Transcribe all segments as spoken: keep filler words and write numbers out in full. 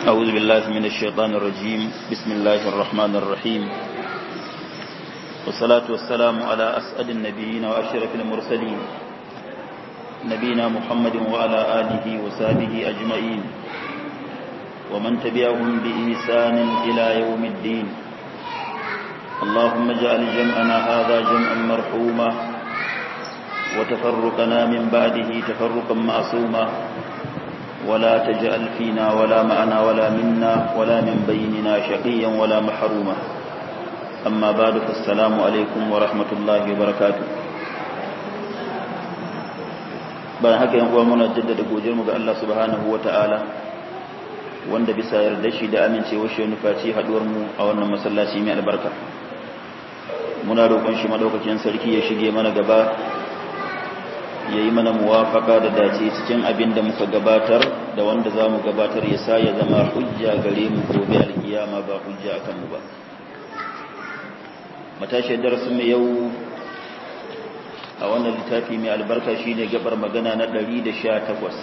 أعوذ بالله من الشيطان الرجيم. بسم الله الرحمن الرحيم، والصلاة والسلام على أسعد النبيين وأشرف المرسلين نبينا محمد وعلى آله وصحبه أجمعين ومن تبعهم بإحسان إلى يوم الدين. اللهم اجعل جمعنا هذا جمعا مرحوما وتفرقنا من بعده تفرقا معصوما، ولا تجعل فينا ولا معنا ولا منا ولا من بيننا شقيا ولا محروما. أما بعد، فالسلام عليكم ورحمة الله وبركاته. bayan haka yan uwa, muna jaddada godiyarmu ga Allah subhanahu wataala wanda bisa yarda shi da amincewar shi nufaci haduwar mu a wannan masallaci mai albarka. Muna roƙon shi madaukakin sarki ya shige mana gaba, ya yi mana muwafaka da dace cikin abin da muka gabatar da wanda za mu gabatar, ya sa ya zama hujja gare mu gobe alkiyama ba hujja a kanmu ba. Matashiyar darasin mai yau a wannan littafi mai albarka shi ne gabar magana na ɗari da sha takwas.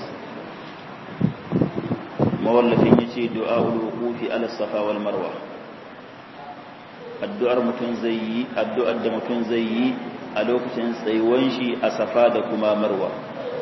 Mawallafin ya ce du'a'ul wuqufi ala safa wal marwa, addu'ar mutum zai yi addu'ar da mutum zai yi a lokacin tsayuwan shi a safa da kuma marwa.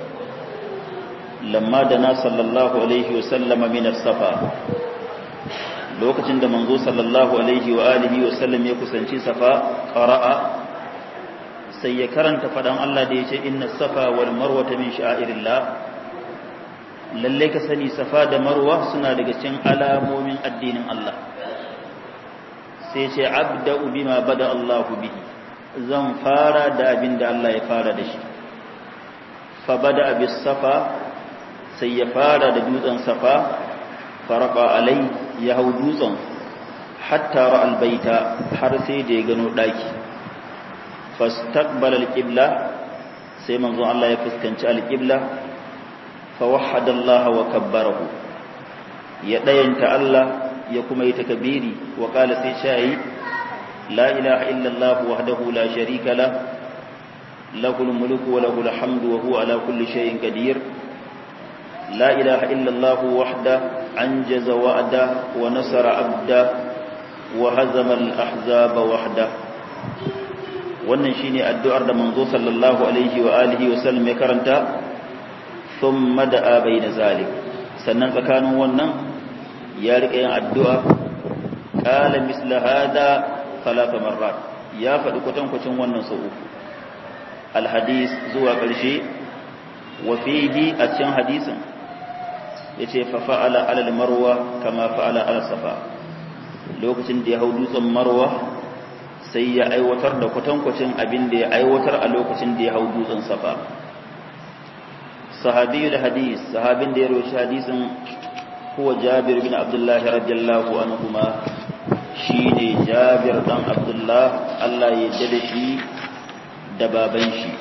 Lamma da na sallallahu alaihi wa sallama min as-safa, lokacin da manzo sallallahu alaihi wa alihi wa sallam ya kusanci safa, qara'a sai ya karanta fadan Allah da yace inna as-safa wal marwata min sha'irillah. Lalle ka sani safa da marwa suna daga cikin alamomin addinin Allah. Sai ce abda'u bima bada Allahu bihi, zan fara da abin da Allah ya fara da shi. Fa bada bis safa, sai ya fara da dutsen safa, farqa alai, ya hau dutsen hatta ra albaita, har sai da ya gano daki. Fastaqbala alqibla, sai manzo Allah ya fuskanci alqibla. Fa wahhada Allah wa kabbarahu, ya dayanta Allah ya kuma yi takbiri. Wa qala sai shayi لا إله إلا الله وحده لا شريك له له الملك وله الحمد وهو على كل شيء قدير. لا إله إلا الله وحده أنجز وعده ونصر عبده وهزم الأحزاب وحده. wannan shine addu'ar da manzo sallallahu alaihi wa alihi wa sallam ya karanta. Thumma da'a bayna zalik, sannan tsakanin wannan ya rika yin addu'a. Qala misla hada talata marrat, ya faɗi kwatankwacin wannan sau uku. Alhadis zuwa ƙarshe. Wa fihi, a cikin hadisin yace fa fa'ala alal marwa kama fa'ala ala safa, lokacin da ya hau dutsen marwa sai ya aiwatar da kwatankwacin abin da ya aiwatar a lokacin da ya hau dutsen safa. Sahabiyul hadis, sahabin da ya rawaita hadisin huwa Jabir bin Abdullah radiyallahu anhuma, shi ne Jabir ɗan Abdullah, Allah ya jada shi da baban shi.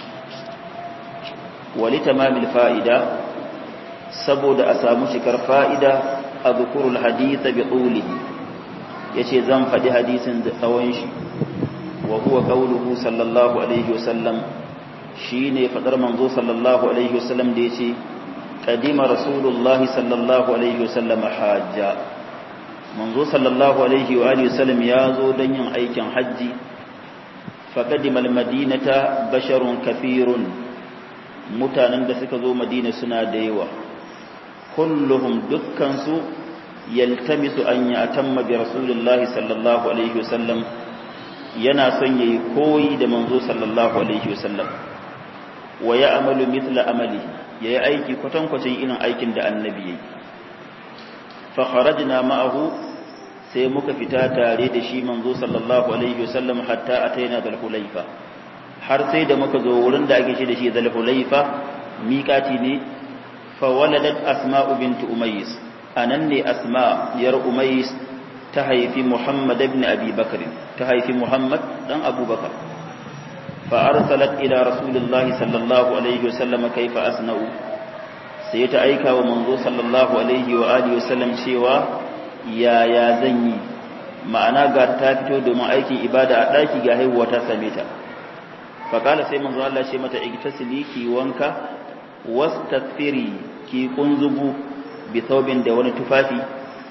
Wali tamamil fa'ida, saboda a samu shikar fa'ida, a zukurul haditha bi ƙulihi, ya ce zan faɗi hadisin da tsawon shi. Wa huwa ƙauluhu sallallahu alaihi wasallam, shi ne faɗar manzo sallallahu alaihi wasallam da ya ce ƙadima rasulullahi sallallahu alaihi wasallam hajja. manzo sallallahu alaihi wa alihi wasallam ya zo don yin aikin hajji. Faqadimal madinata basharun kafirun, mutanen da suka zo madina suna da yawa. Kulluhum, dukkan su yaltamisu an ya'tamma bi rasulillahi sallallahu alaihi wasallam, yana son yayi koyi da manzo sallallahu alaihi wasallam. Wa ya'malu mithla amali, yayi aiki kwatankwacin irin aikin da annabi yayi. fakharajna ma'ahu, sai muka fita tare da shi manzo sallallahu alaihi wasallam hatta ataina dal hulaifa, har sai da muka zo wurin da ake ce da shi dal hulaifa, miqati ne. Fa waladat asma'u bint umays, anan ne asma yar umays ta haifi muhammad ibn abi bakr, ta haifi muhammad dan abubakar. Fa arsalat ila rasulillahi sallallahu alaihi wasallam kaifa asna'u, sai ta aika wa manzo sallallahu alaihi wa alihi wasallam cewa yaya zan yi, ma'ana ga ta fito domin aikin ibada a daki ga haihuwa ta same ta. Fa kala sai manzo Allah ce mata igtasili, ki wanka, wastaghfiri, ki kunzugu bi thawbin, da wani tufafi,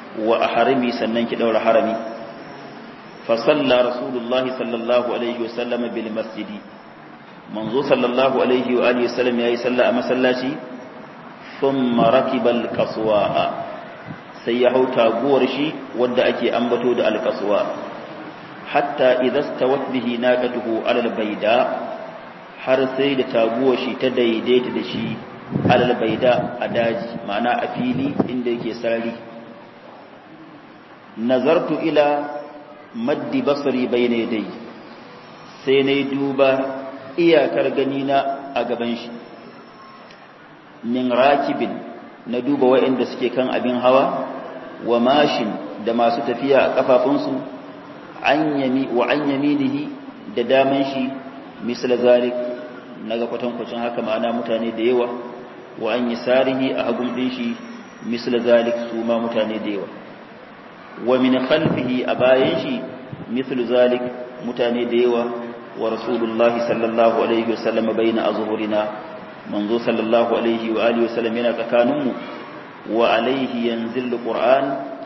wa ahrimi sannan ki daura harami fa salla rasulullahi sallallahu alaihi wasallam bil masjidi manzo sallallahu alaihi wa alihi wasallam yayi salla a masallaci thumma rakiba al qaswa sai ya hau taguwar shi wanda ake ambato da al qaswa hatta idza stawat bihi naqatuhu ala al bayda har sai da taguwar shi ta daidaita da shi ala al bayda a daji ma'ana a fili inda yake sarari nazartu ila maddi basri bayna yadayhi sai nayi duba iyakar ganina a gaban shi min rakibin na duba wa'inda suke kan abin hawa wa mashin da masu tafiya a kafafunsu an yami wa an yaminihi da daman shi misal zalik naga kwatankwacin haka ma'ana mutane da yawa wa an yasarihi a hagun din shi misal zalik su ma mutane da yawa wa min khalfihi a bayan shi misal zalik mutane da yawa wa rasulullahi sallallahu alaihi wasallam bayna azhurina manzo sallallahu alaihi wa alihi wasallam yana tsakaninmu wa alaihi yanzilu qur'an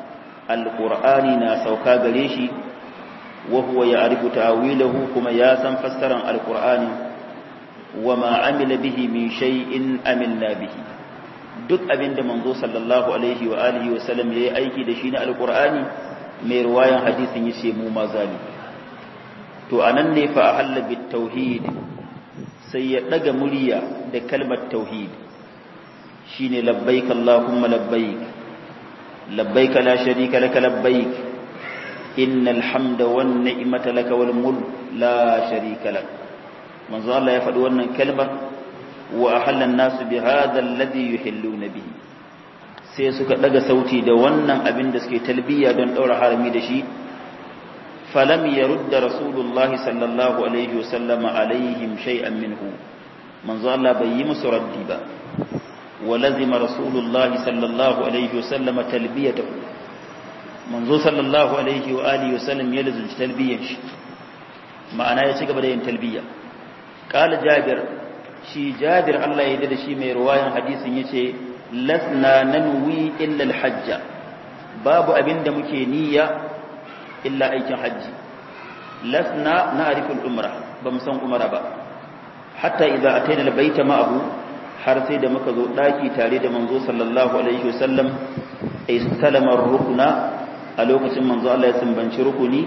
alqur'ani na sauka gare shi wa huwa ya'rifu ta'wilahu kuma ya san fassaran alqur'ani wa ma amila bihi min shay'in amilna bihi duk abinda manzo sallallahu alaihi wa alihi wasallam yayi aiki da shi na alqur'ani mai riwayan hadisin yace mu ma zali to anan ne fa ahalla bit tauhid sai ya daga murya da kalmar tauhid shine labbaik allahumma labbaik labbaik la sharika lak labbaik innal hamda wan ni'mata lak wal mulk la sharika lak manzo Allah ya faɗi wannan kalmar wa ahalla an-nas bi hadha alladhi yuhilluna bihi sai suka daga sauti da wannan abin da suke talbiya don daura harami da shi falam yarudda rasulullahi sallallahu alaihi wasallam alaihim shay'an minhu manzo Allah bai yi musu raddi ba wa lazima rasulullahi sallallahu alaihi wasallam talbiyatahu manzo sallallahu alaihi wa alihi wasallam ya lazunci talbiyan shi ma'ana ya ci gaba da yin talbiya qala jabir shi jabir Allah ya yarda da shi mai riwayan hadisin yace lasna nanwi illa al-hajj babu abinda muke niyya illa aikin hajji lasna na'rifu al-umra bamu san umra ba hatta idza ataina al-bayta ma'ahu har sai da muka zo daki tare da manzo sallallahu alaihi wasallam istalama ar-rukna a lokacin manzo Allah ya sumbanci rukuni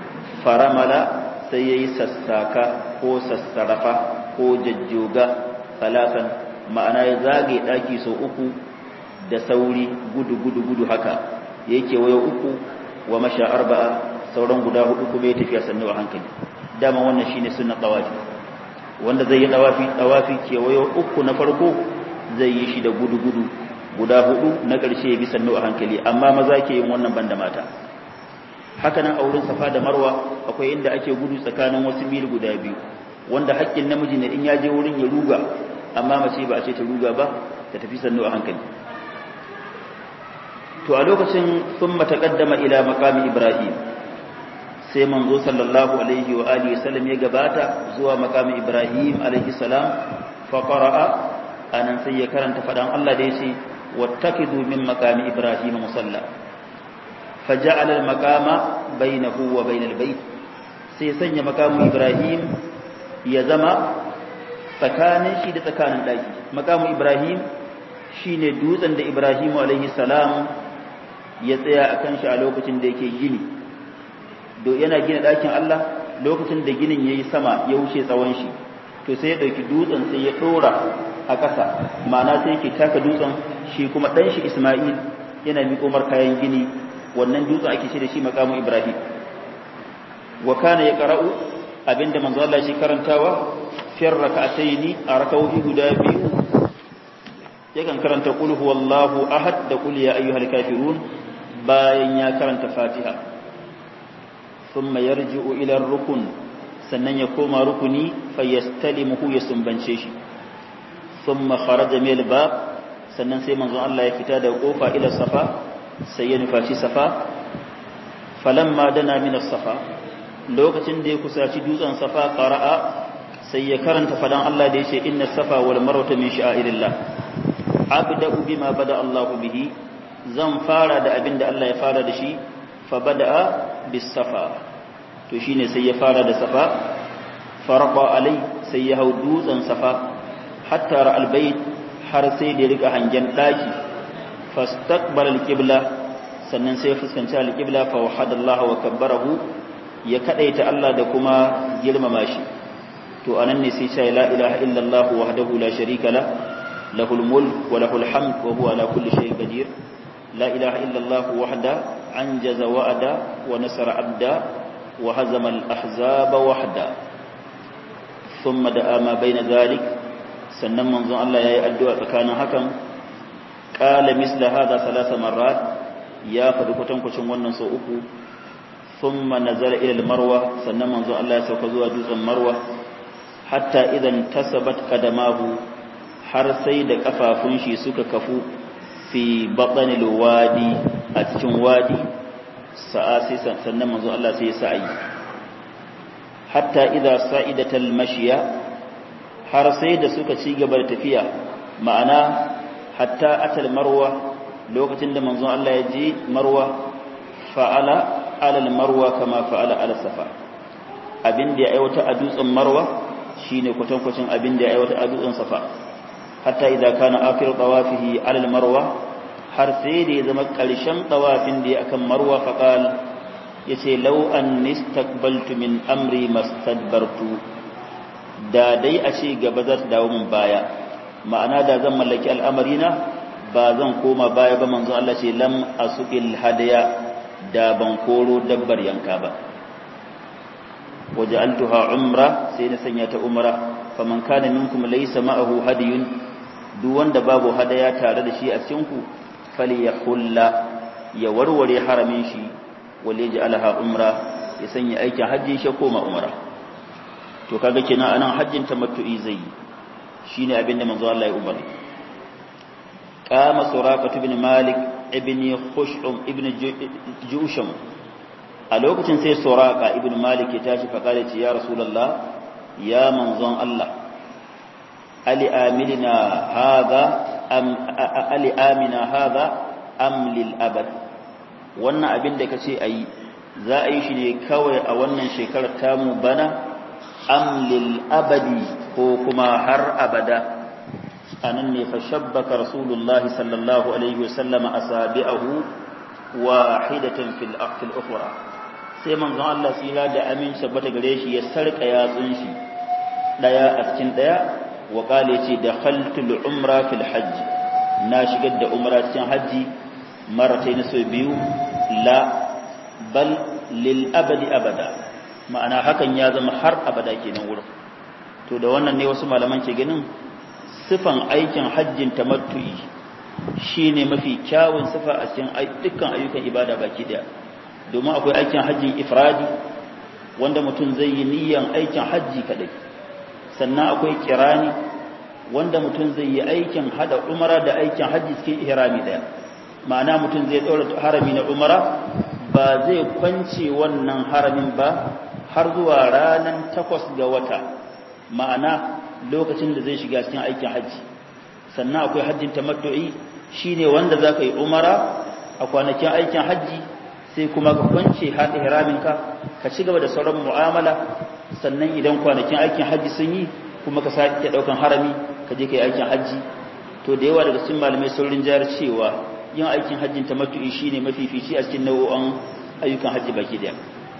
faramala sai yayi sassaka ko sassarafa ko jajjoga salasan ma'ana ya zage daki sau uku da sauri gudu gudu gudu haka yake wayo uku wa masha arba'a sauran guda hudu kuma ya tafiya sannu a hankali dama wannan shine sunna tawafi wanda zai yi tawafi tawafi kewayo uku na farko zai yi shi da gudu gudu guda hudu na ƙarshe ya bi sannu a hankali amma maza ke yin wannan banda mata haka nan a wurin safa da marwa akwai inda ake gudu tsakanin wasu mil guda biyu wanda haƙƙin namiji ne in ya je wurin ya ruga amma mace ba a ce ta ruga ba ta tafi sannu a hankali to a lokacin sun matakaddama ila maqami ibrahim sai manzo sallallahu alaihi wa alihi wasallam ya gabata zuwa maqami ibrahim alaihi salam fa qara'a anan sai ya karanta fadan Allah da yace wattakidu min maqami ibrahim musalla faja'ala al-maqama bainahu wa bainal bayt sai sanya maqamu ibrahim ya zama tsakanin shi da tsakanin daki maqamu ibrahim shine dutsen da ibrahim alaihi salam ya tsaya akan shi a lokacin da yake gini do yana gina ɗakin Allah lokacin da ginin yayi sama ya wuce tsawon shi to sai ya dauki dutsen sai ya dora a ƙasa ma'ana sai yake taka dutsen shi kuma dan shi Isma'il yana miƙo mar kayan gini wannan dutsen ake ce da shi maqamu Ibrahim wa kana yaqra'u abinda manzo Allah shi karantawa fi rak'ataini a rak'o'i guda biyu yakan karanta qul huwallahu ahad da qul ya ayyuhal kafirun bayan ya karanta Fatiha thumma yarji'u ila ar-rukn sannan ya koma rukuni fayastalimuhu ya sumbance shi thumma kharaja min al-bab sannan sai manzon Allah ya fita daga kofa ila safa sai ya nufaci safa falamma dana min as-safa lokacin da ya kusaci dutsen safa qara'a sai ya karanta fadan Allah da yace inna safa wal marwa min sha'irillah abda'u bima bada Allah bihi zan fara da abin da Allah ya fara da shi fa bada'a bis safa to shine sai ya fara da safa farqa alai sai ya hau dutsen safa hatta ra albayt har sai da rika hangen daki fastaqbala alqibla sannan sai ya fuskanci alqibla fa wahadallahi wa kabbarahu ya kadaita Allah da kuma girmama shi to anan ne sai sai la ilaha illallah wahdahu la sharika la lahul mulk wa lahul hamd wa huwa ala kulli shay'in qadir la ilaha illallah wahda anjaza wa'ada wa nasara abda wa hazama al ahzaba wahda thumma da'a ma bayna dhalik sannan manzon Allah yayi addu'a tsakanin hakan qala misla hadha thalatha marrat ya fadi kutankucin wannan sau uku thumma nazala ila al marwa sannan manzon Allah ya sauka zuwa dutsen marwa hatta idan tasabat qadamahu har sai da kafafun shi suka kafu fi batnil wadi a cikin wadi sa'a sai sannan manzo Allah sai ya sa'i hatta idza sa'idatal mashiya har sai da suka ci gaba da tafiya ma'ana hatta atal marwa lokacin da manzo Allah ya je marwa fa'ala alal marwa kama fa'ala ala safa abin da ya aiwata a dutsen marwa shine kwatankwacin abin da ya aiwata a dutsen safa hatta idza kana akhir tawafihi ala al-marwa har sai da ya zama karshen tawafin da ya akan marwa faqal yace law an istaqbaltu min amri mastadbartu da dai a ce gaba za ta dawo min baya ma'ana da zan mallaki al'amarina ba zan koma baya ba manzo Allah ce lam asuqil hadaya da ban koro dabbar yanka ba waja'altuha umra sai na sanya ta umra faman kana minkum laysa ma'ahu hadiyun duk wanda babu hadaya tare da shi a cikin ku falyahulla ya warware haramin shi walij'alha umra ya sanya aikin haji shi koma umra to kaga kenan anan hajjin tamattu'i zai shine abinda manzo Allah ya umarni qama suraqah ibn malik ibn khushum ibn jushum a lokacin sai suraka ibn malik ya tashi faƙa ce ya rasulullah ya manzon Allah ali amilina hadha am ali amina hadha am lil abad wannan abin da kace ayi za a yi shi ne kawai a wannan shekarar tamu bana am lil abadi ko kuma har abada anan ne fa shabbaka rasulullahi sallallahu alaihi wasallam asabi'ahu wahidatan fil aql ukhra sai manzon Allah tsira da aminci bata gare shi ya sarka yatsun shi daya a cikin daya wa qala yace dakhaltul umra fil hajj na shigar da umra cikin haji maratayn so biyu la bal lil abadi abada ma'ana hakan ya zama har abada kenan wurin to da wannan ne wasu malaman ke ganin sifan aikin hajjin tamattu'i shine mafi kyawun sifa a cikin dukkan ayyukan ibada baki daya domin akwai aikin hajjin ifradi wanda mutum zai yi niyyan aikin hajji kadai sannan akwai kirani wanda mutum zai yi aikin hada umara da aikin hajji cikin ihrami daya ma'ana mutum zai daura harami na umara ba zai kwance wannan haramin ba har zuwa ranar takwas ga wata ma'ana lokacin da zai shiga cikin aikin hajji sannan akwai hajjin tamattu'i shine wanda zaka yi umara a kwanakin aikin hajji sai kuma ka kwance har ihraminka ka ci gaba da sauran mu'amala sannan idan kwanakin aikin hajji sun yi kuma ka sake daukan harami ka je kai aikin hajji to da yawa daga cikin malamai sun rinjayar cewa yin aikin hajjin tamattu'i shine mafifici a cikin nau'o'an ayyukan hajji baki daya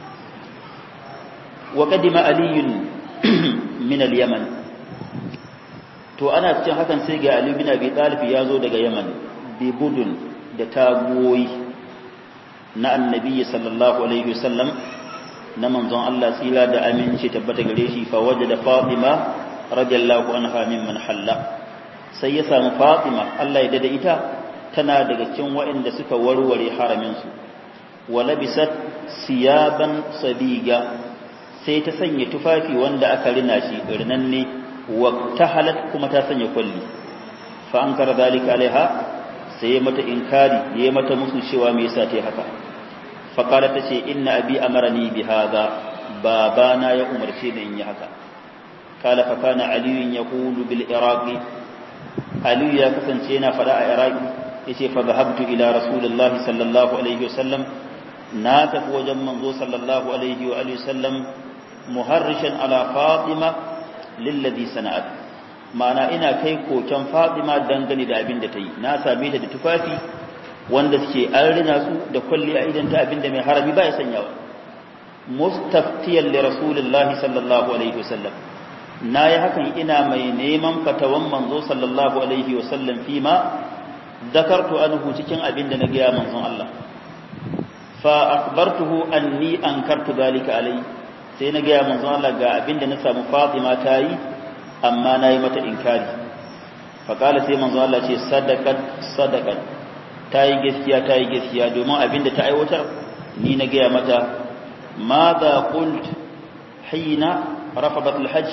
wa qadima aliyun min al-yaman to ana cikin hakan sai ga Ali bin Abi Talib ya zo daga Yaman bi budun da tagoyi na annabi sallallahu alaihi wasallam na manzon Allah tsira da aminci tabbata gare shi fa wajada Fatima radiyallahu anha mimman halla sai ya samu Fatima Allah ya dada ita tana daga cikin waɗanda suka warware haramin su wa labisat siyaban sabiga sai ta sanya tufafi wanda aka rina shi rinanne wa tahalat kuma ta sanya kulli fa ankara dalika alaiha sai mata inkari yayi mata musu cewa me yasa tai haka fa qala tace inna abi amarani bi hadha babana ya umarce ni in yi haka kala fa kana ali yaqulu bil iraqi ali ya kasance yana fada a iraqi yace fa dhahabtu ila rasulillahi sallallahu alaihi wasallam na tafi wajen manzo sallallahu alaihi wa alihi wasallam muharrishan ala fatima lilladhi sana'at, ma'ana ina kai koken fatima dangane da abin da ta yi. Na same ta da tufafi wanda suke an rina su da kwalli a idan ta abin da mai harabi ba ya sanyawa. Mustaftiyan li rasulillahi sallallahu alaihi wasallam, na yi hakan ina mai neman fatawan manzo sallallahu alaihi wasallam fi ma zakartu anhu cikin abin da na gaya manzon Allah. Fa akhbartuhu anni ankartu dalika alai, sai na gaya manzon Allah ga abin da na samu Fatima ta yi amma na yi mata inkari. Fa kala sai manzon Allah ce sadaqat sadaqat, ta yi gaskiya ta yi gaskiya, domin abin da ta aiwatar ni na gaya mata. Madha qult hina rafadat alhajj,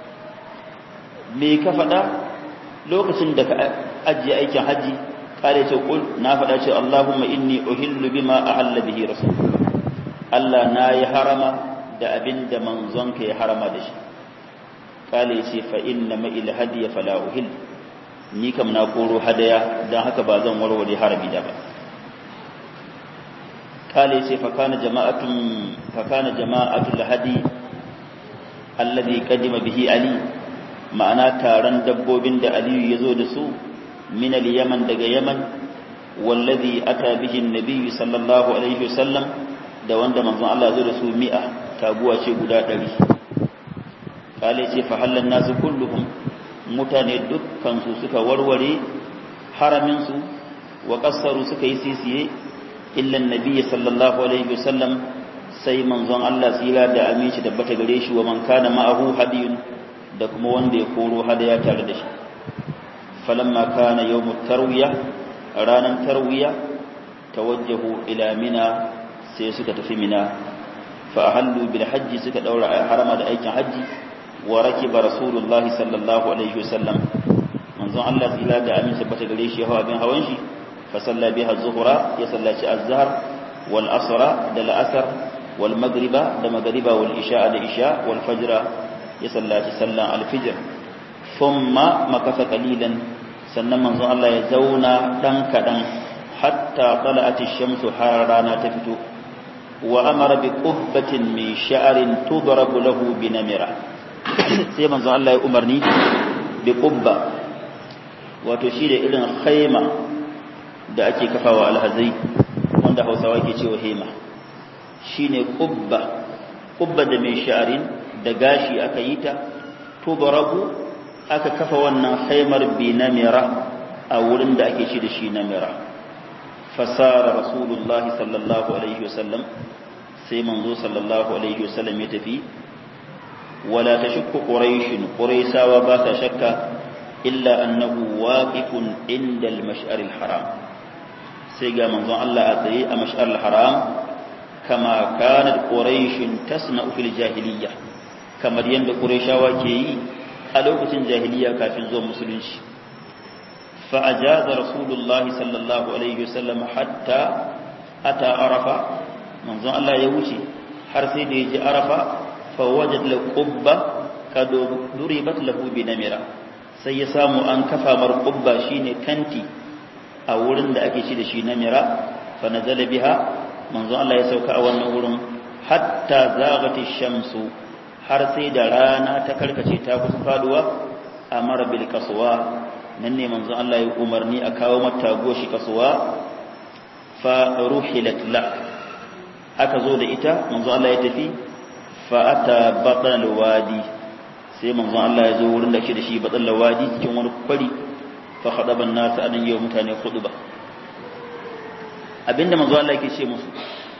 me ka faɗa lokacin da ka ajiye aikin haji? Kale ce kul, na faɗa ce Allahumma inni uhillu bima ahalla bihi rasul, Allah na yi harama da abin da manzonka ya harama da shi. Kale ce fa inna ma il hadiya fala uhil, ni kam na koro hadaya dan haka ba zan warware harami da ba. Kale ce fa kana jama'atun fa kana jama'atul hadi alladhi qadima bihi ali, ma'ana taron dabbobin da Aliyu ya zo da su min al-Yaman daga Yaman, wallazi ata bihi an-nabi sallallahu alaihi wasallam, da wanda manzon Allah zo da su mi'a, taguwa ce guda ɗari. Kale ce fa hallan nasu kulluhum, mutane dukkan su suka warware haramin su wa qassaru suka yi sisiye, illa an-nabi sallallahu alaihi wasallam, sai manzon Allah tsira da aminci tabbata gare shi, wa man kana ma'ahu hadiyun, da kuma wanda ya koro hadaya tare da shi. Falamma kana yawmut tarwiya, ranan tarwiya, tawajjahu ila mina, sai suka tafi mina. Fa ahallu bil hajji, suka daura harama da aikin haji. Wa rakiba rasulullahi sallallahu alaihi wasallam, manzon Allah tsira da aminci tabbata gare shi ya hawa bin hawan shi. Fa salla biha az-zuhra, ya sallaci az-zahr wal asra da al-asr wal maghriba da maghriba wal isha da isha wal fajra, ya sallaci sallan alfijir. Thumma makasa qalilan, sannan manzon Allah ya zauna dan kadan hatta tala'at ash-shamsu, har rana ta fito. Wa amara bi qubbatin min sha'rin tudrabu lahu bi namira, sai manzon Allah ya umarni bi qubba, wato shi da irin khayma da ake kafawa alhazai, wanda Hausawa ke cewa hema, shine qubba. Qubba da min sha'rin, da gashi aka yi ta, tubarabu, aka kafa wannan haimar bi namira a wurin da ake ci da shi namira. Fasara rasulullahi sallallahu alaihi wasallam, sai manzo sallallahu alaihi wasallam ya tafi. Wala tashukku quraishun, quraisawa ba ta shakka, illa annahu waqifun inda al-mash'ar al-haram, sai ga manzon Allah a tsaye a mash'ar al-haram, kama kanat quraishun tasna'u fil jahiliyyah, kamar yadda Qurayshawa ke yi a lokacin jahiliya kafin zuwa musulunci. Fa ajaza rasulullahi sallallahu alaihi wasallam hatta ata arafa, manzon Allah ya wuce har sai da ya ji arafa. Fa wajad la qubba kad duribat lahu bi namira, sai ya samu an kafa mar qubba, shine tanti a wurin da ake ci da shi namira. Fa nazala biha, manzon Allah ya sauka a wannan wurin hatta zagati shamsu, har sai da rana ta karkace ta kusa faduwa. Amara bil qaswa, nan ne manzon Allah ya umarni a kawo mata goshi qaswa. Fa ruhilat la, aka zo da ita, manzon Allah ya tafi. Fa ata batn al wadi, sai manzon Allah ya zo wurin da ke da shi batn al wadi, cikin wani kwari. Fa khadaba an-nas, anan yau mutane khutba. Abinda manzon Allah yake ce musu,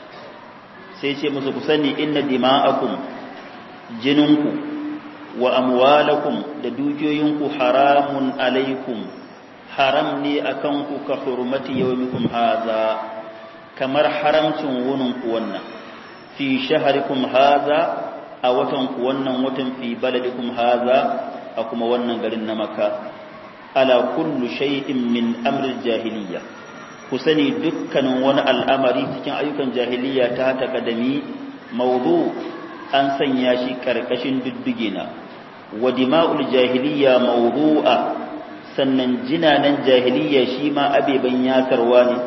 sai ce musu, ku sani inna dima'akum, jininku, wa amwalakum, da dukiyoyinku, haramun alaikum, haram ne akan ku, ka hurmati yawmikum haza, kamar haramcin wuninku wannan, fi shaharikum haza, a watan ku wannan, watan fi baladikum haza, a kuma wannan garin na Makka. Ala kullu shay'in min amri jahiliya, ku sani dukkanin wani al'amari cikin ayyukan jahiliya ta takadami mawdu, an sanya shi karkashin diddige na. Wa dima'ul jahiliya mawdu'a, sannan jinanan jahiliya shi ma abeban yatarwa ne.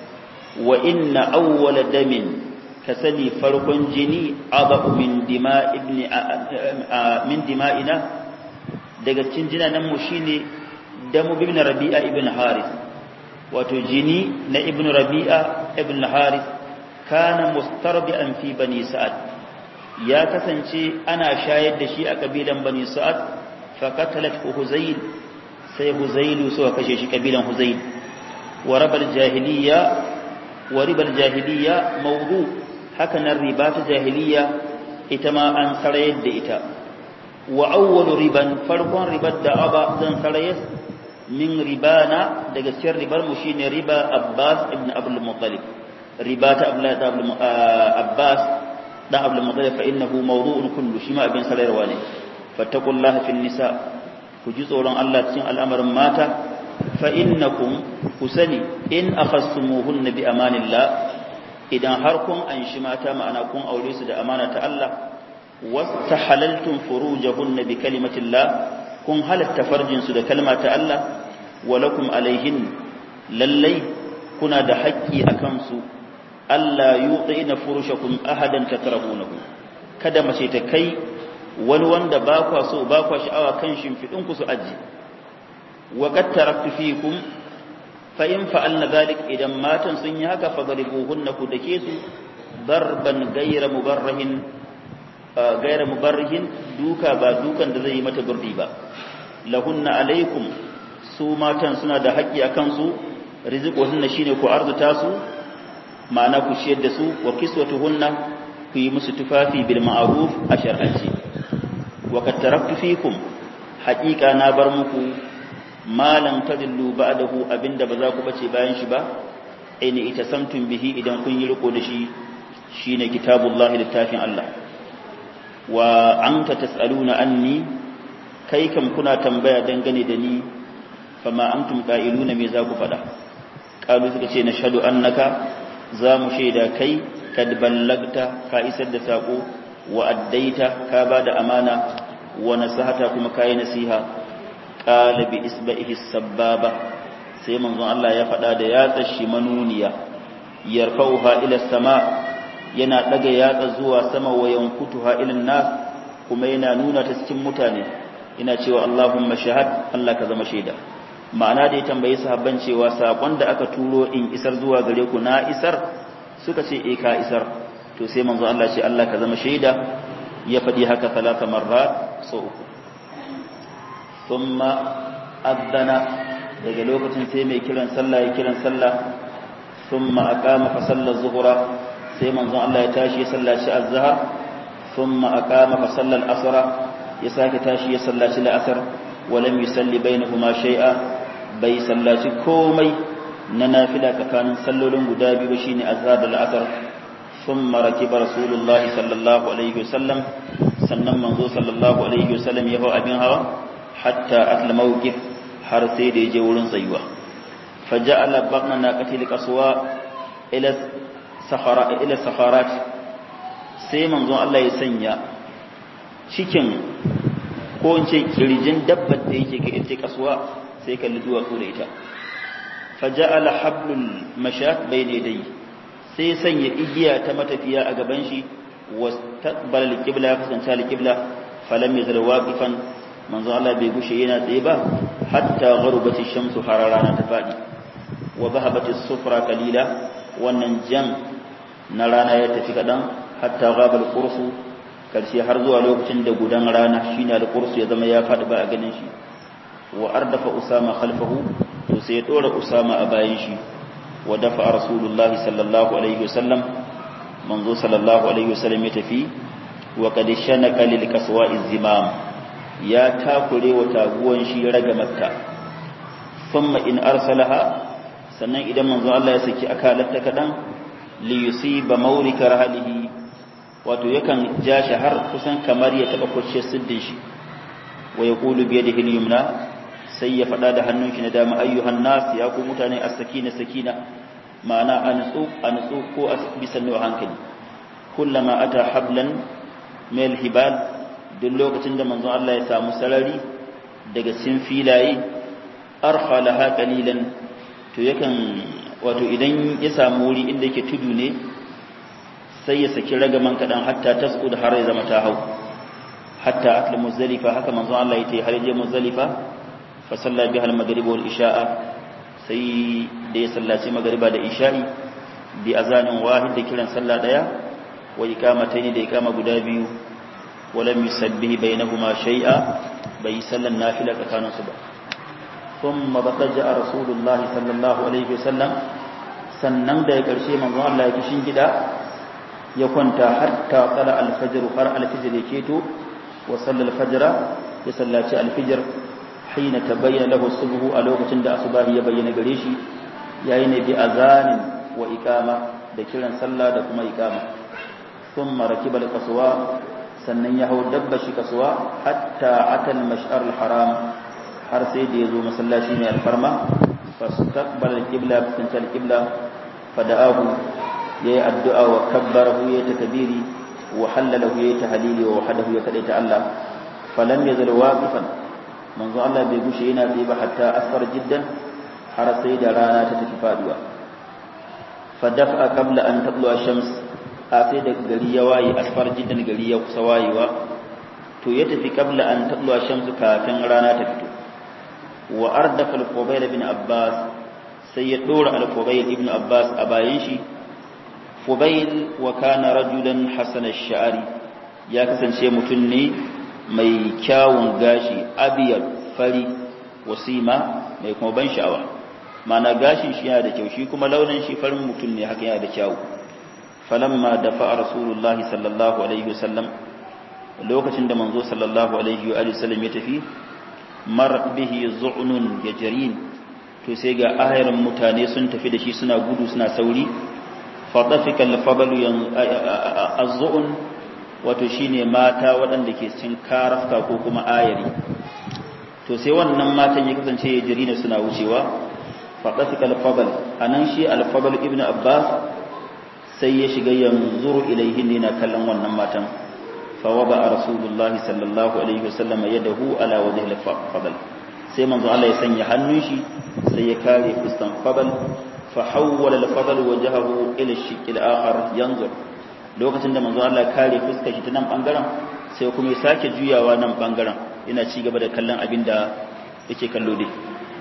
wa inna awwala damin ka sani farkon jini abu min dima ibn min dima'ina daga cikin jinanan mu shine damu ibn rabi'a ibn haris, wato jini na ibn rabi'a ibn haris kana mustarbi'an fi bani sa'ad, ya kasance ana shayar da shi a kabilan bani sa'ad, fa qatalat huzayl, sai huzaylu suka kashe shi kabilan huzayl. wa rabal jahiliya wa ribal jahiliya mawdu, haka nan riba ta jahiliya ita ma an sarayar da ita. wa awwalu riban, farkon ribar da aba zan sarayar min ribana daga cikin ribar mu shine riba Abbas ibn Abdul Muttalib, riba ta Abdullah ibn Abbas dan Abdul Muttalib, fa innahu mawdu'un kullu, shi ma abin sarayarwa ne. fattaqullaha fil nisa, ku ji tsoron Allah cikin al'amarin mata. fa innakum kusani in akhassumuhunna bi amanillah, idan har kun anshi mata ma'ana kun aure su da amana ta Allah, wastahalaltum furujahunna bi kalimatillah, kun halatta farjin su da kalma ta Allah, walakum alaihin, lallai kuna da haƙƙi akan su, Allah yuqina furushakum ahadan takrahunahu, kada mace ta kai wani wanda ba kwa so ba kwa sha'awa kan shimfidin ku su aji. wa qad taraktu fikum, fa in fa'alna dhalik, idan matan sun yi haka fadribuhunna, ku dake su darban ghayra mubarrahin, ghayra mubarrihin, duka ba dukan da zai yi mata burdi ba. lahunna alaikum, su matan suna da haƙƙi akan su, rizquhunna shine ku arzuta su, ma'ana ku ciyar da su, wa kiswatuhunna, ku yi musu tufafi bil ma'ruf a shar'anci. wa qad taraktu fikum, haqiqa na bar muku malan tadillu ba'dahu, abinda ba za ku bace bayan shi ba. aini itasamtum bihi, idan kun yi riko da shi, shine kitabullahi, littafin Allah. wa anta tasaluna anni, kai kam kuna tambaya dangane da ni, fama antum qa'iluna, me za ku faɗa? qalu suka ce nashhadu annaka, za mu shaida kai kad ballagta, ka isar da sako, wa addaita, ka ba da amana, wa nasahata, kuma ka yi nasiha. qala bi isba'ihi sababa, sai manzon Allah ya faɗa da yatsar shi manuniya, yarfauha ila sama, yana daga yatsa zuwa sama, wa yankutuha ila nas, kuma yana nuna ta cikin mutane, ina cewa Allahumma shahad, Allah ka zama shaida. ma'ana da ya tambayi sahabban cewa sakon da aka turo in isar zuwa gare ku na isar, suka ce eh ka isar. to sai manzo Allah ce Allah ka zama shaida, ya faɗi haka talata marrat, so uku. thumma adana, daga lokacin sai mai kiran sallah ya kiran sallah. thumma aqama fa salla zuhra, sai manzo Allah ya tashi ya sallaci az-zuhr. thumma aqama fa salla al-asr, ya sake tashi ya sallaci al-asr. wa lam yusalli bainahuma shay'a, bai sallaci komai na nafila tsakanin sallolin guda biyu shine azhar da al-asr. thumma rakiba rasulullahi sallallahu alaihi wasallam, sannan manzo sallallahu alaihi wasallam ya hawa abin hawa, hatta atla mawqif, har sai da yaje wurin tsayuwa. faja'ala baqna naqati liqaswa ila sahara ila saharat, sai manzo Allah ya sanya cikin ko in ce kirjin dabbar da yake ga ita kasuwa, sai kalli duwatsu da ita. faja'ala hablul mashat bayna yadayhi, sai sanya igiya ta matafiya a gaban shi. wastaqbala al-qibla, ya kasance al-qibla. falam yazal waqifan, manzo Allah bai gushe yana tsaye ba, hatta gharubati shamsu, har rana ta fadi. wa bahabati sufra qalila, wannan jan na rana ya tafi kadan, hatta ghaba al-qursu, karshe har zuwa lokacin da gudan rana shine al-qursu ya zama ya fadi ba a ganin shi. wa ardafa usama khalfahu, to sai ya dora usama a bayan shi. wa dafa rasulullahi sallallahu alaihi wasallam, manzo sallallahu alaihi wasallam ya tafi. wa qad shanaka lil qaswa'i zimam, ya takure wa taguwan shi raga makka. thumma in arsalaha, sannan idan manzo Allah ya saki akalata kadan, li yusiba mawrika rahlihi, wato yakan ja shi har kusan kamar ya taba kurce siddin shi. wa yaqulu bi yadihi al-yumna, sai ya fada da hannun shi na dama, ayyuhan nas, ya ku mutane, as-sakina sakina, ma'ana ansu ansu ko bisannu hankali. kullama ata hablan mil hibal, duk lokacin da manzon Allah ya samu sarari daga sin filaye, arha laha qalilan to yakan wato idan ya samu wuri inda yake tudu ne sai ya saki ragaman kadan hatta tasqud har ya zama ta hau hatta akla muzdalifa haka manzo Allah yace har je muzdalifa fa salla biha al-maghrib wal isha'a sai da ya sallaci magriba da isha'i bi azanin wahid da kiran sallah daya wa iqamataini da iqama guda biyu walam yusabbihi bainahuma shay'a bai sallan nafila tsakanin su ba thumma bataja rasulullah sallallahu alaihi wasallam sannan da ya karshe manzo Allah ya kishin gida ya kwanta hatta qala al-fajr har al-fajr yake to wa sallal fajr ya sallaci al-fajr hina tabayyana lahu subhu a lokacin da asubahi ya bayyana gare shi yayin ne bi azanin wa iqama da kiran sallah da kuma iqama thumma rakiba al-qaswa sannan ya hau dabba shi kasuwa hatta atal mash'ar al-haram har sai da yazo masallaci mai alfarma fastaqbala al-qibla fastanta al-qibla fada'ahu yayi addu'a wa kabbarahu yayi takbiri wa halalahu yayi tahlili wa wahdahu ya kadaita Allah falam yazal waqifan manzo Allah bai gushe yana tsaye ba hatta asfar jiddan har sai da rana ta tafi faduwa fadafa qabla an tatlu ash-shams a sai da gari ya waye asfar jiddan gari ya kusa wayewa to ya tafi qabla an tatlu ash-shams kafin rana ta fito wa ardafa al-fubayl ibn abbas sai ya dora al-fubayl ibn abbas a bayan shi fubayl wa kana rajulan hasan ash-sha'ri ya kasance mutun ne mai kyawun gashi abiyar fari wasima mai kuma ban sha'awa mana gashin shi yana da kyau shi kuma launin shi farin mutum ne haka yana da kyau falamma dafa rasulullah sallallahu alaihi wasallam lokacin da manzo sallallahu alaihi wa sallam ya tafi mar bihi zu'nun yajrin to sai ga ayarin mutane sun tafi da shi suna gudu suna sauri fa dafika al-fadlu az-zu'n wato shine mata waɗanda ke cin karafka ko kuma ayari to sai wannan matan ya kasance yajrina suna wucewa fa dafika al-fadl anan shi al-fadl ibn abbas sai ya shiga yanzuru ilaihin ne na kallon wannan matan fa waba rasulullahi sallallahu alaihi wasallam yadahu ala wajhi al-fadl sai manzo Allah ya sanya hannun shi sai ya kare fuskan fadl fa hawwala al-fadl wajhahu ila ash-shiq al-akhar yanzur lokacin da manzo Allah ya kare fuskar shi ta nan bangaren sai kuma ya sake juyawa nan bangaren yana ci gaba da kallon abinda yake kallo dai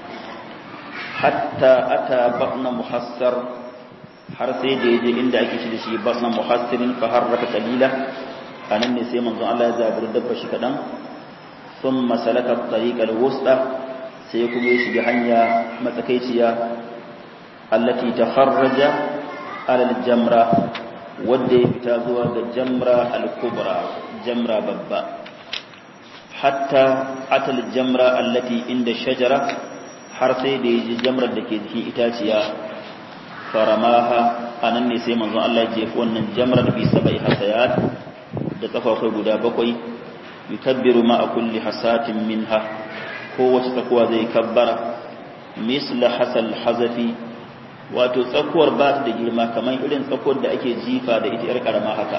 hatta ata ba'na muhassar har sai da yaje inda ake shi da shi basna muhassirin fa harraka qalila anan ne sai manzon Allah ya zaburi dabba shi kadan thumma salaka at-tariq al-wusta sai kuma ya shiga hanya matsakaiciya allati takharraja ala al-jamra wanda ya fita zuwa ga jamra al-kubra jamra babba hatta atal jamra allati inda shajara har sai da yaje jamrar da ke cikin itaciya faramaha anan ne sai manzon Allah ya jefa wannan jamrar bi sabai hasayat da kafafai guda bakwai yukabbiru ma kulli hasatin minha kowace tsakuwa zai kabbara misla hasal hazafi wato tsakuwar ba ta da girma kamar irin tsakuwar da ake jifa da ita yar karama haka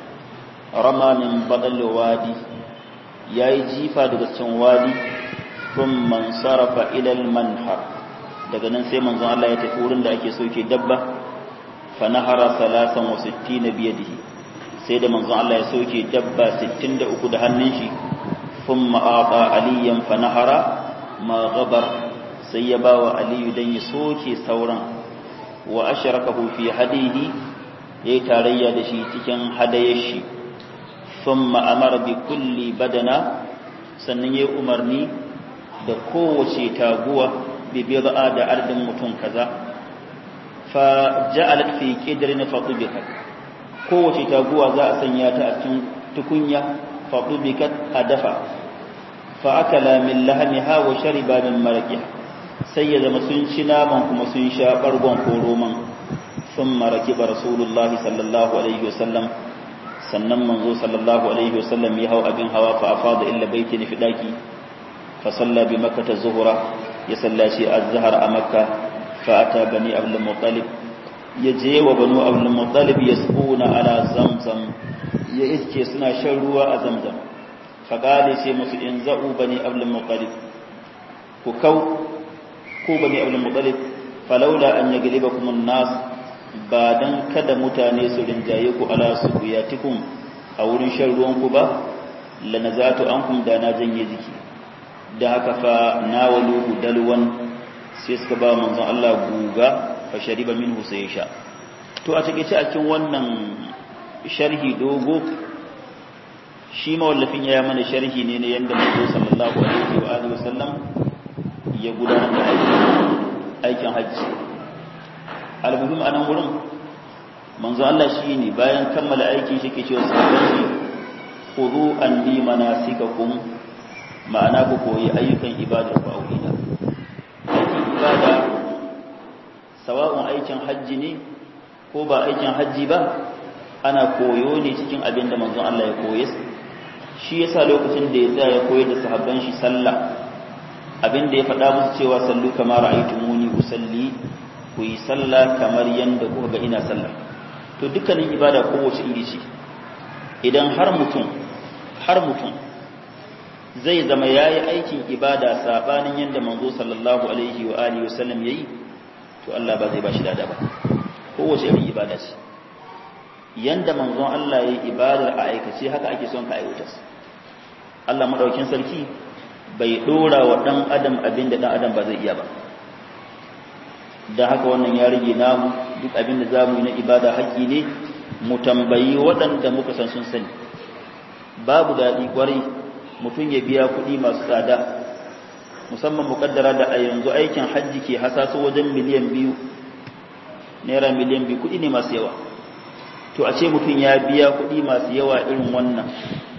rama min badal wadi yayi jifa daga cikin wadi thumma sarafa ila al manhar daga nan sai manzon Allah ya tafi wurin da ake soke dabba fa nahara salasan wa sittina bi yadihi sai da manzon Allah ya soke dabba sittin da uku da hannun shi thumma aqa aliyan fa nahara ma ghabar sai ya bawa aliyu dan ya soke sauran wa ashrakahu fi hadihi yayi tarayya da shi cikin hadayar shi thumma amara bi kulli badana sannan yayi umarni da kowace taguwa bibida da ardin mutum kaza fa ja'alat fi qidrin fatubikat kowace taguwa za a sanya ta a cikin tukunya fatubikat adafa fa akala min lahmiha wa shariba min maraqiha sai ya zama sun ci naman kuma sun sha bargon ko roman thumma rakiba rasulullahi sallallahu alaihi wasallam sannan manzo sallallahu alaihi wasallam ya hau abin hawa fa afada illa baiti fi daki fa salla bi makkah az-zuhra ya sallaci az-zuhr a makka fa ata bani abdul muttalib yaje wa banu abdul muttalib yasquna ala zamzam ya iske suna shan ruwa a zamzam fa qali sai musu in za'u bani abdul muttalib ku kau ko bani abdul muttalib falawla an yaglibakum an-nas ba dan kada mutane su rinjaye ku ala suqiyatikum a wurin shan ruwan ku ba lanazatu ankum da na janye jiki da haka fa nawaluhu dalwan sai suka ba manzon Allah guga fa shariba minhu sai ya sha to a take ce a cikin wannan sharhi dogo shi mawallafin ya mana sharhi ne ne yanda manzo sallallahu alaihi wa alihi wasallam ya gudanar da aikin hajji al-muhim anan wurin manzo Allah shine bayan kammala aikin shi ke cewa sahabbai khudhu anni manasikakum ma'ana ku koyi ayyukan ibadar ku aurina aikin ibada sawa'un aikin hajji ne ko ba aikin hajji ba ana koyo ne cikin abin da manzon Allah ya koye shi yasa lokacin da ya tsaya ya koyar da sahabban shi sallah abin da ya faɗa musu cewa sallu kama ra'aytumuni usalli ku yi sallah kamar yanda kuka ga ina sallah to dukkanin ibada kowace iri ce idan har mutum har mutum zai zama yayi aikin ibada sabanin yanda manzo sallallahu alaihi wa alihi wasallam yayi to Allah ba zai bashi lada ba kowace irin ibada ce yanda manzon Allah yayi ibadar a aikace haka ake son ka aiwatar Allah madaukin sarki bai dora wa dan adam abinda dan adam ba zai iya ba dan haka wannan ya rige namu duk abinda zamu yi na ibada haƙi ne mu tambayi waɗanda muka san sun sani babu daɗi kwarai mutum ya biya kuɗi masu tsada musamman mukaddara da a yanzu aikin hajji ke hasaso wajen miliyan biyu naira miliyan biyu kuɗi ne masu yawa to a ce mutum ya biya kuɗi masu yawa irin wannan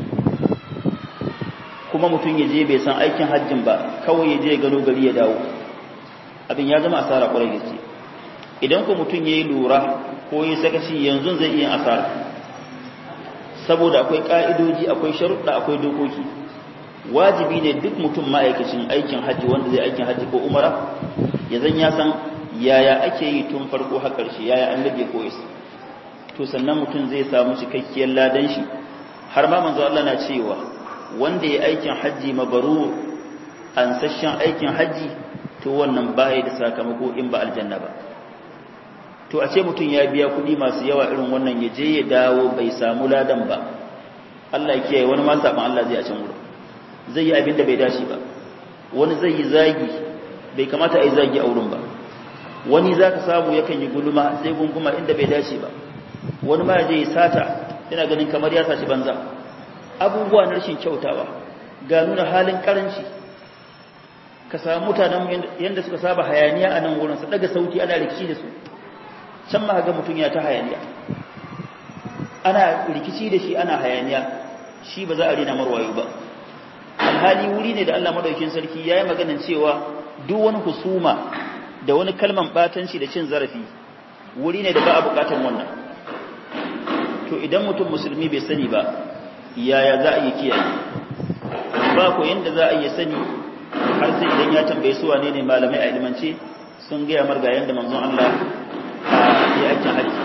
kuma mutum ya je bai san aikin hajjin ba kawai ya je gano gari ya dawo abin ya zama asara kwarai gaske idan ko mutum ya yi lura ko ya sakaci yanzu zai iya asara saboda akwai ka'idoji akwai sharuɗa akwai dokoki wajibi ne duk mutum ma'aikacin aikin hajji wanda zai aikin hajji ko umara ya zan ya san yaya ake yi tun farko har ƙarshe yaya annabi ko isa to sannan mutum zai samu cikakkiyar ladan shi har ma manzo Allah na cewa wanda ya aikin hajji mabaru ansashen aikin hajji to wannan baya da sakamako in ba aljanna ba to a ce mutum ya biya kuɗi masu yawa irin wannan ya je ya dawo bai samu ladan ba Allah ya kiyaye wani ma saban Allah zai a can wurin zai yi abin da bai dace ba wani zai yi zagi bai kamata a yi zagi a wurin ba wani za ka samu yakan yi gulma sai gunguma inda bai dace ba wani ma zai sata yana ganin kamar ya saci banza abubuwa na rashin kyautawa ga nuna halin karanci ka samu mutanen yadda suka saba hayaniya a nan wurin su daga sauti ana rikici da su can ma ga mutum ya ta hayaniya ana rikici da shi ana hayaniya shi ba za a rena marwayo ba alhali wuri ne da Allah madaukakin sarki yayi maganin cewa duk wani husuma da wani kalman batanci da cin zarafi wuri ne da ba a bukatan wannan to idan mutum musulmi bai sani ba yaya za a yi kiyaye ba ko yanda za a yi sani har sai idan ya tambaye su wane ne malamai a ilimance sun gaya marga yanda manzon Allah ya aikin haji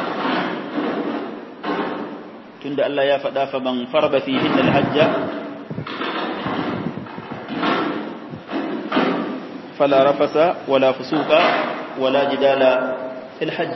tunda Allah ya faɗa fa man faraba fihi al-hajja fala rafasa wala fusuqa wala jidala fil hajj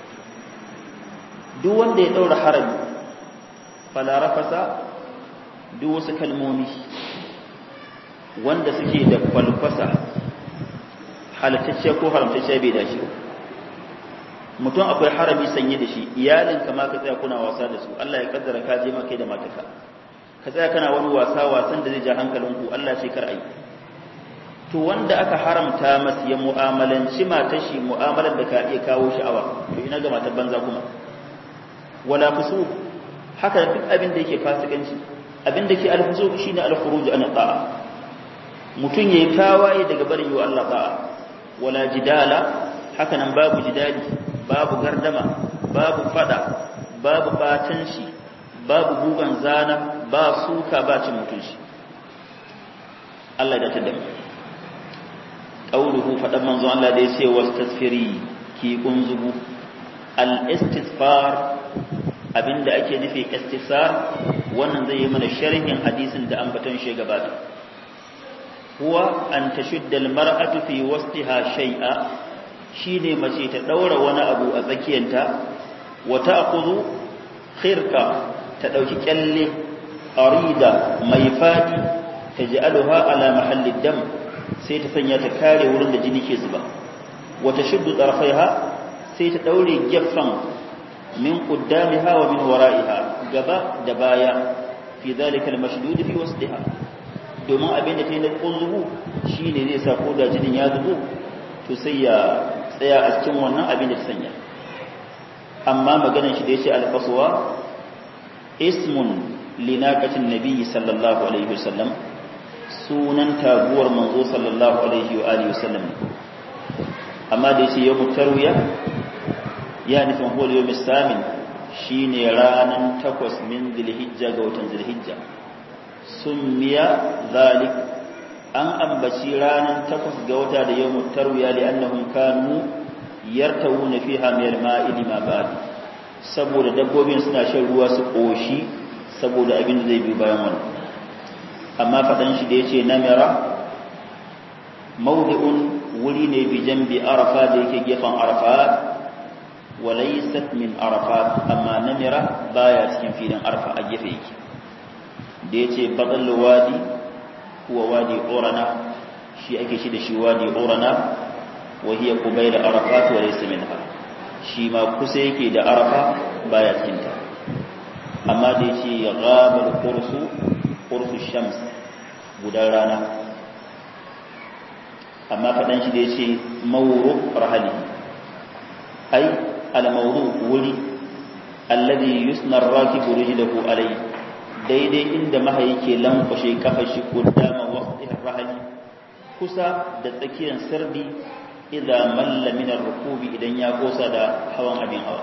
duk wanda ya daura harami fala rafasa duk wasu kalmomi wanda suke da falfasa halattacce ko haramtacce bai dace mutum akwai harami sanye da shi iyalin kama ka tsaya kuna wasa da su Allah ya kaddara ka je maka da mataka ka tsaya kana wani wasa wasan da zai ja hankalinku Allah ce kar ai to wanda aka haramta masa ya mu'amalanci matar shi mu'amalar da ka iya kawo sha'awa to ina ga matar banza kuma wala fusuq haka duk abin da yake fasikanci abin da ke al-fusuq shine al-khuruj an ta'a mutun yayi tawaye daga barin yiwa Allah ta'a wala jidala haka nan babu jidali babu gardama babu fada babu batanci babu bugan zana ba suka ba cin mutunci Allah ya tada mu qauluhu fadan manzo Allah da yace wastasfiri ki kunzugu al-istisfar abinda ake nufi istisar wannan zai yi mana sharhin hadisin da ambaton shi gabata huwa an tashudda almar'atu fi wasfiha shay'a shine mace ta daura wani abu a tsakiyanta wa ta'khudhu khirqa ta dauki kyalle arida mai fadi taj'aluha ala mahalli dam sai ta sanya ta kare wurin da jini ke zuba wa tashuddu tarfaiha sai ta daure gefen min qaddamiha wa min wara'iha gaba da baya fi dhalika almashdud fi wasfiha domin abin da ta yi na ƙunzugu shi ne zai sa ko da jinin ya zubo to sai ya tsaya a cikin wannan abin da ta sanya amma maganin shi da ya ce alfasuwa ismun linakacin nabi sallallahu alaihi wasallam sunan taguwar manzo sallallahu alaihi wa alihi wasallam amma da ya ce yau tarwiya ya nufin hol yau misamin shi ne ranar takwas min zilhijja ga watan zilhijja summiya zalik an ambaci ranar takwas ga wata da yawmut tarwiya li'annahum kanu yartawuna fiha min al-ma'i lima ba'd saboda dabbobin suna shan ruwa su koshi saboda abin da zai bi bayan wannan amma fadan shi da yace namira mawdi'un wuri ne bi jambi arafa da yake gefen arafat wa laysat min arafat amma namira baya cikin filin arfa a gefe yake da ya ce baɗin wadi kuwa wadi ƙorana shi ake shi da shi wadi ƙorana wahiyar kubai da arafa tuwa laysa minha shi ma kusa yake da arafa baya cikinta amma da ya ce ya gabar ƙursu ƙursu shams gudan rana amma faɗan shi da ya ce mauru rahali ai al-mauru wuri alladhi yusna ar-rakibu rijlahu alayhi daidai inda mahayi ke lankwashe kafa shi ko dama waqtin rahali kusa da tsakiyar sirdi idza malla min ar-rukubi idan ya kosa da hawan abin hawa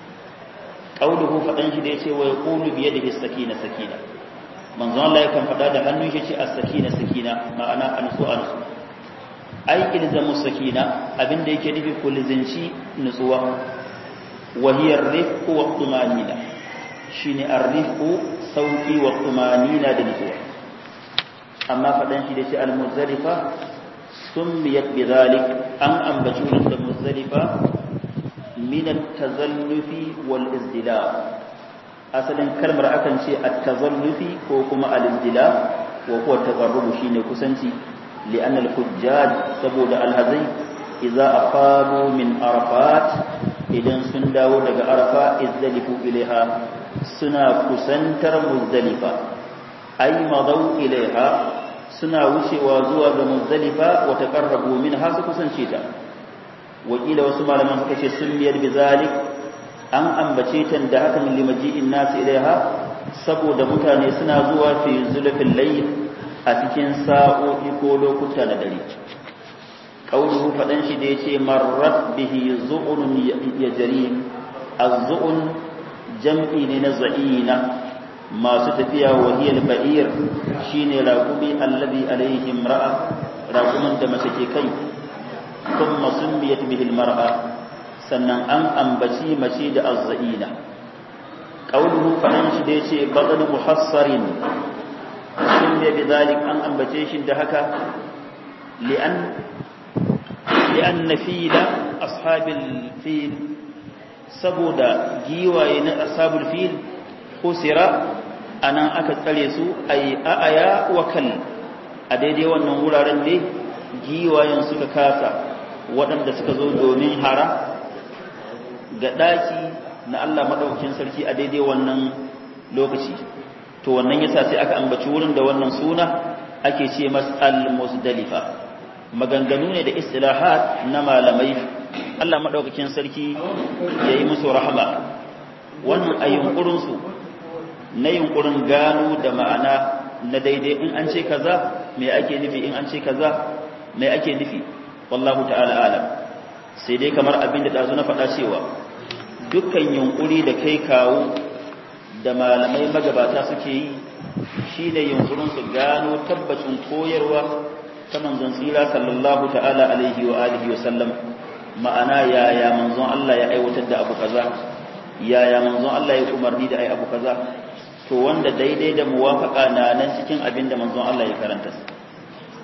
qauluhu fadan shi da yace wa yaqulu bi yadihi sakina sakina manzon Allah yakan fada da hannun shi ce as-sakina sakina ma'ana ansu ansu ai ilzamu sakina abinda yake nufi kulzinci nutsuwa wa hiya ar-rifqu wa tumanina shine ar-rifqu sauki wa tumanina da nutsuwa amma fadan shi da shi al-muzdalifa summiyat bidhalik an ambaci wurin da muzdalifa min at-tazallufi wal izdila asalin kalmar akan ce at-tazallufi ko kuma al-izdila wa huwa taqarrubu shine kusanci li'an al-hujjaj saboda al-hazai idza afabu min arafat idan sun dawo daga arafa izdalifu ilaiha suna kusantar muzdalifa ay madaw ilaiha suna wucewa zuwa ga muzdalifa wa taqarrabu minha su kusance ta wakila wasu malaman suka ce sunniyar bizalik an ambace ta da hakan limaji'in nas ilaiha saboda mutane suna zuwa fi zulfil layl a cikin sa'o'i ko lokuta na dare qauluhu fadan shi da yace marrat bihi zu'un yajrin az-zu'un jam'i ne na za'ina masu tafiya wahiyar ba'ir shine raqubi alladhi alayhi imra'a raquman da mace ke kai kuma summiyat bihi almar'a sannan an ambaci mace da az-za'ina qauluhu fadan shi da yace badal muhassarin summiya bidhalik an ambace shi da haka li'an li'an fila ashabil fil saboda giwaye na ashabul fil kusira anan aka tsare su ay aaya wa kal a daidai wannan wuraren ne giwayen suka kasa waɗanda suka zo domin hara ga daki na Allah madaukakin sarki a daidai wannan lokaci to wannan yasa sai aka ambaci wurin da wannan suna ake ce mas'al muzdalifa maganganu ne da istilahat na malamai Allah madaukakin sarki yayi musu rahama wannan ayyukurin su na yunkurin gano da ma'ana na daidai in an ce kaza me ake nufi in an ce kaza me ake nufi wallahu ta'ala alam sai dai kamar abin da dazu na faɗa cewa dukkan yunkuri da kai kawo da malamai magabata suke yi shine yunkurin su gano tabbacin koyarwa ta manzon tsira sallallahu ta'ala alaihi wa alihi wa sallam ma'ana yaya manzon Allah ya aiwatar da abu kaza yaya manzon Allah ya umarni da ai abu kaza to wanda daidai da muwafaka na nan cikin abin da manzon Allah ya karanta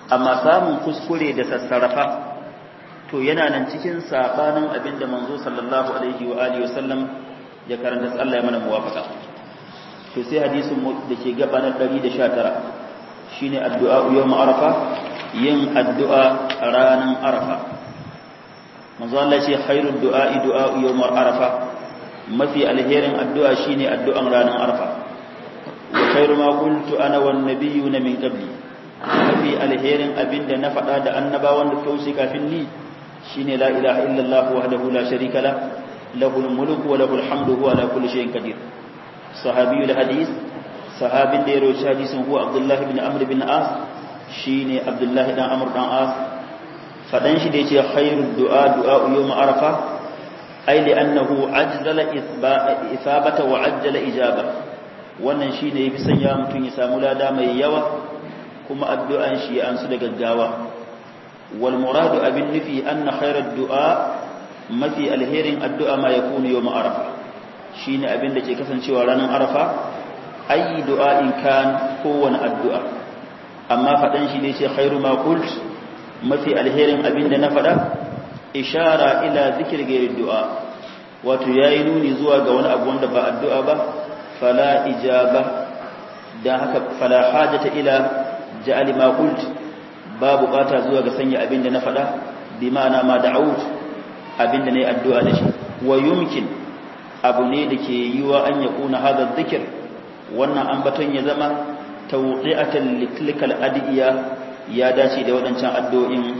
amma samun kuskure da sassarafa to yana nan cikin sabanin abinda manzo sallallahu alaihi wa alihi wasallam ya karanta, Allah ya mana muwafaka. to sai hadisin da ke gaba na ɗari da sha tara shine addu'a yawm arafa, yin addu'a a ranar arafa. manzo Allah ce khairud du'a du'a yawm arafa, mafi alherin addu'a shine addu'an ranar arafa. wa khairu ma qultu ana wan nabiyyuna min qabli, mafi alherin abinda na faɗa da annabawan da kauce kafin ni shine la ilaha illallah wahdahu la sharika la lahul mulku wa lahul hamdu huwa ala kulli shay'in qadir. sahabiyul hadith, sahabin da ya rawaita hadisin huwa Abdullah ibn Amr ibn As, shine Abdullah ibn Amr ibn As. fadan shi da yace khairud du'a du'a yawm arafa, ay li annahu ajzala isabata wa ajjala ijaba. wannan shine yafi sanya mutun ya samu lada mai yawa kuma addu'an shi an su da gaggawa. wal muradu abin nufi anna khairud du'a, mafi alherin addu'a ma yakunu yawm arafa, shine abin da ke kasancewa ranar arafa. ayi du'a'in kan, kowane addu'a. amma fadan shi ne ce khairu ma qult, mafi alherin abin da na fada, ishara ila zikir gairi du'a, wato yayi nuni zuwa ga wani abu wanda ba addu'a ba. fala ijaba, dan haka fala hajata ila ja'ali ma qult, ba bukata zuwa ga sanya abin da na fada, bi ma'ana ma da'ut, abin da nayi addu'a da shi. wa yumkin, abu ne da ke yiwa an yakuna hada dhikr, wannan ambaton ya zama tawqi'atan liklikal adiya, ya dace da wadancan addu'o'in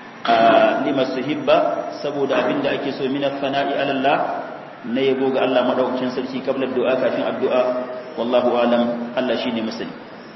limasuhibba, saboda abinda ake so min fana'i ala Allah, na yabo ga Allah madaukakin sarki kabla du'a, kafin addu'a. wallahu alam, Allah shine musali.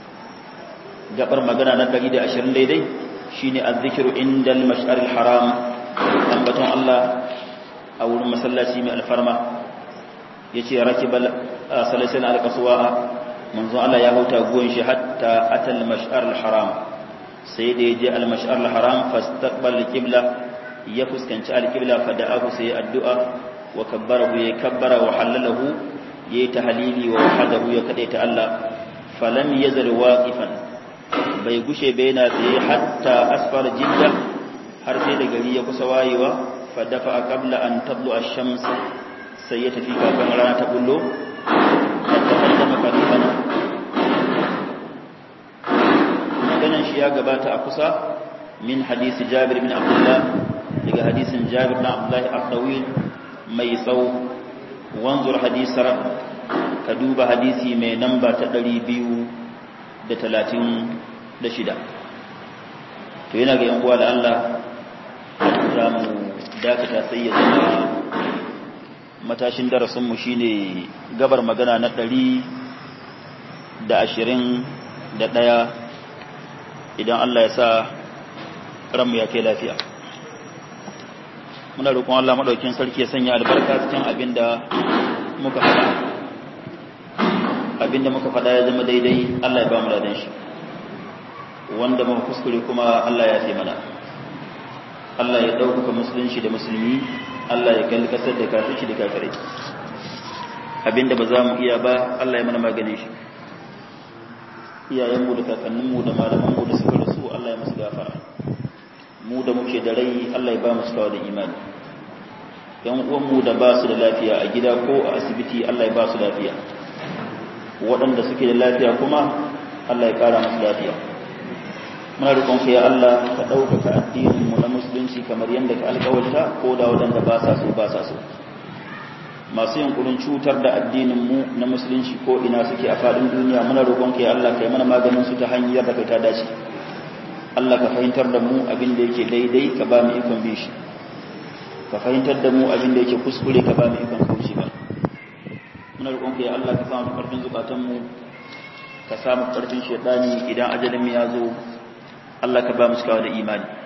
gabar magana na ɗari da ashirin daidai shine azzikru indal mash'aril haram, ambaton Allah a wurin masallaci mai alfarma. yace rakibal salasin alqaswa, manzo Allah ya huta guwan shi hatta atal mash'aril haram, sai da yaje al mash'aril haram, fastaqbal qibla, ya fuskanci al qibla, fada'ahu sai addu'a, wa kabbarahu ya kabbara, wa halalahu ya tahlili, wa wahadahu ya kadaita Allah. falam yazal waqifan, bai gushe bai na tsaye hatta asfar jidda, har sai da gari ya kusa wayewa. fadafa qabla an tadlu ash-shams, sai ya tafi kafin rana ta bullo. taqaddama qadiman, maganan shi ya gabata a kusa. min hadisi Jabir bin Abdullah, daga hadisin Jabir bin Abdullah al-Tawil mai tsawo. wanzur hadisar, ka duba hadisi mai namba ta ɗari biyu da talatin da shida. to yana ga yan uwa da Allah za mu dakata, sai ya zama matashin darasinmu shine gabar magana na ɗari da ashirin da ɗaya, idan Allah ya sa ranmu ya kai lafiya. muna roƙon Allah madaukakin sarki ya sanya albarka cikin abinda muka faɗa. abinda muka faɗa ya zama daidai, Allah ya ba mu ladan shi. wanda muka kuskure kuma Allah ya fi mana. Allah ya ɗaukaka musulunci da musulmi, Allah ya kalli kasar da kafirci da kafirai. abinda ba za mu iya ba, Allah ya mana maganin shi. iyayenmu da kakanninmu da malamanmu da suka rasu, Allah ya musu gafara. mu da muke da rai, Allah ya ba mu cikawa da imani. yan uwanmu da ba su da lafiya a gida ko a asibiti, Allah ya ba su lafiya. waɗanda suke da lafiya kuma, Allah ya ƙara musu lafiya. muna roƙon ka ya Allah, ka ɗaukaka addininmu na musulunci kamar yadda ka alƙawarta, ko da waɗanda ba sa so ba sa so. masu yunkurin cutar da addininmu na musulunci ko ina suke a faɗin duniya, muna roƙon ka ya Allah, ka yi mana maganin su ta hanyar da kai ta dace. Allah ka fahimtar da mu abin da yake daidai, ka ba mu ikon bin shi. ka fahimtar da mu abin da yake kuskure, ka ba mu ikon kauce ba. muna roƙon ka ya Allah, ka samu ƙarfin zukatanmu, ka samu ƙarfin shaitani idan ajalin mu ya zo. Allah ka ba mu cikawa da imani.